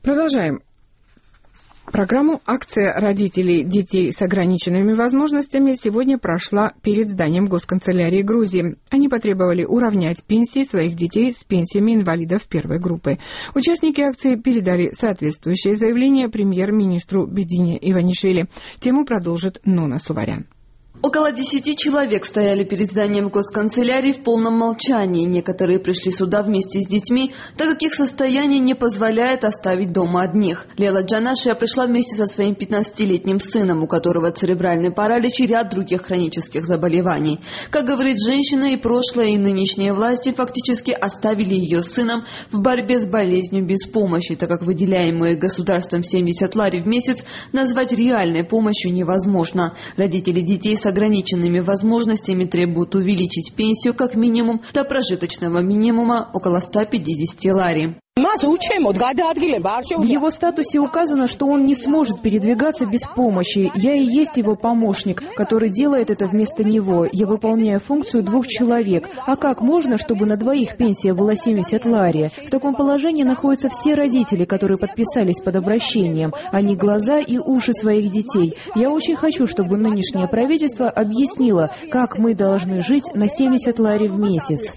Продолжаем программу. Акция родителей детей с ограниченными возможностями сегодня прошла перед зданием Госканцелярии Грузии. Они потребовали уравнять пенсии своих детей с пенсиями инвалидов первой группы. Участники акции передали соответствующее заявление премьер-министру Бедине Иванишвили. Тему продолжит Нона Суварян. Около 10 человек стояли перед зданием госканцелярии в полном молчании. Некоторые пришли сюда вместе с детьми, так как их состояние не позволяет оставить дома одних. Лейла Джанашия пришла вместе со своим 15-летним сыном, у которого церебральный паралич и ряд других хронических заболеваний. Как говорит женщина, и прошлое, и нынешние власти фактически оставили ее с сыном в борьбе с болезнью без помощи, так как выделяемые государством 70 лари в месяц назвать реальной помощью невозможно. Родители детей с ограниченными возможностями требуют увеличить пенсию как минимум до прожиточного минимума около 150 лари. В его статусе указано, что он не сможет передвигаться без помощи. Я и есть его помощник, который делает это вместо него. Я выполняю функцию 2 человек. А как можно, чтобы на 2 пенсия была 70 лари? В таком положении находятся все родители, которые подписались под обращением. Они глаза и уши своих детей. Я очень хочу, чтобы нынешнее правительство объяснило, как мы должны жить на 70 лари в месяц.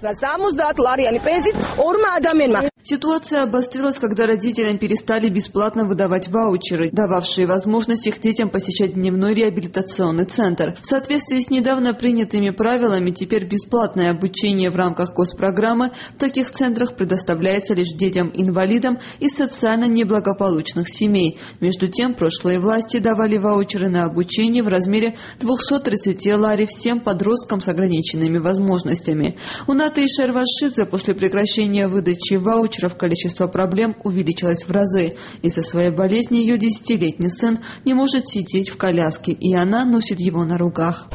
Ситуация обострилась, когда родителям перестали бесплатно выдавать ваучеры, дававшие возможность их детям посещать дневной реабилитационный центр. В соответствии с недавно принятыми правилами, теперь бесплатное обучение в рамках госпрограммы в таких центрах предоставляется лишь детям-инвалидам из социально неблагополучных семей. Между тем, прошлые власти давали ваучеры на обучение в размере 230 лари всем подросткам с ограниченными возможностями. У Наты Ишервашидзе после прекращения выдачи ваучеров количество проблем увеличилось в разы. Из-за своей болезни ее 10-летний сын не может сидеть в коляске, и она носит его на руках.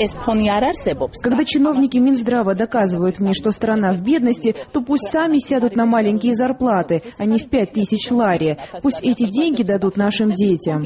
Когда чиновники Минздрава доказывают мне, что страна в бедности, то пусть сами сядут на маленькие зарплаты, а не в 5000 лари. Пусть эти деньги дадут нашим детям.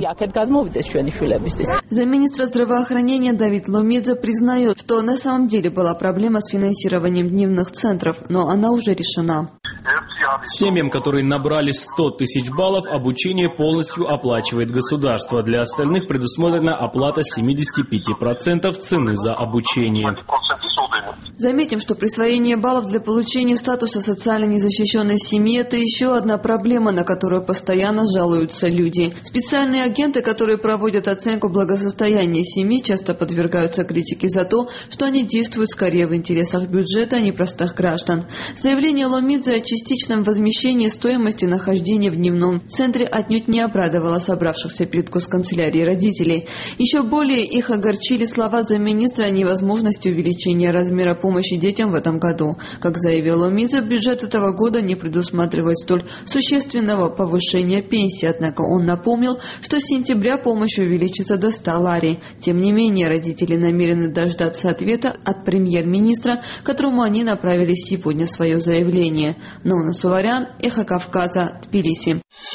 Замминистра здравоохранения Давид Ломидзе признает, что на самом деле была проблема с финансированием дневных центров, но она уже решена. Семьям, которые набрали 100 тысяч баллов, обучение полностью оплачивает государство. Для остальных предусмотрена оплата 75% цены за обучение. Заметим, что присвоение баллов для получения статуса социально незащищенной семьи – это еще одна проблема, на которую постоянно жалуются люди. Специальные агенты, которые проводят оценку благосостояния семьи, часто подвергаются критике за то, что они действуют скорее в интересах бюджета, а не простых граждан. Заявление Ломидзе о частичном возмещении стоимости нахождения в дневном центре отнюдь не обрадовало собравшихся перед госканцелярией родителей. Еще более их огорчили слова замминистра о невозможности увеличения размера помощи детям в этом году. Как заявил Ломидзе, бюджет этого года не предусматривает столь существенного повышения пенсии, однако он напомнил, что с сентября помощь увеличится до 100 лари. Тем не менее, родители намерены дождаться ответа от премьер-министра, которому они направили сегодня свое заявление. Нона Суварян, Эхо Кавказа, Тбилиси.